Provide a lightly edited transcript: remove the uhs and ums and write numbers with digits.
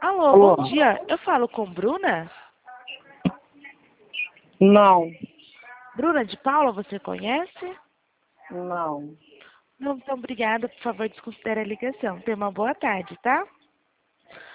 Alô, Alô? bom dia. Eu falo com Bruna? Não, Bruna de Paula, você conhece? não. Não, então obrigada. Por favor, desconsidere a ligação. Tenha uma boa tarde, tá?